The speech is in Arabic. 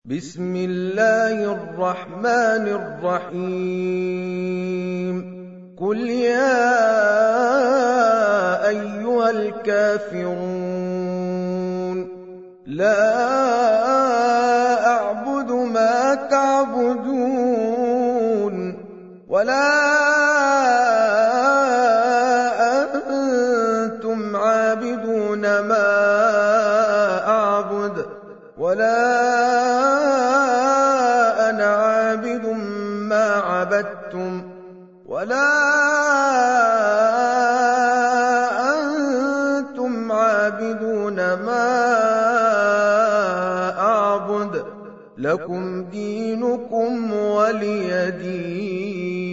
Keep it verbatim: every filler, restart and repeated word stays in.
بسم الله الرحمن الرحيم قل يا أيها الكافرون لا أعبد ما تعبدون ولا أنتم عابدون ما أعبد ولا أنا عابد ما عبدتم ولا أنتم عابدون ما أعبد لكم دينكم ولي دين.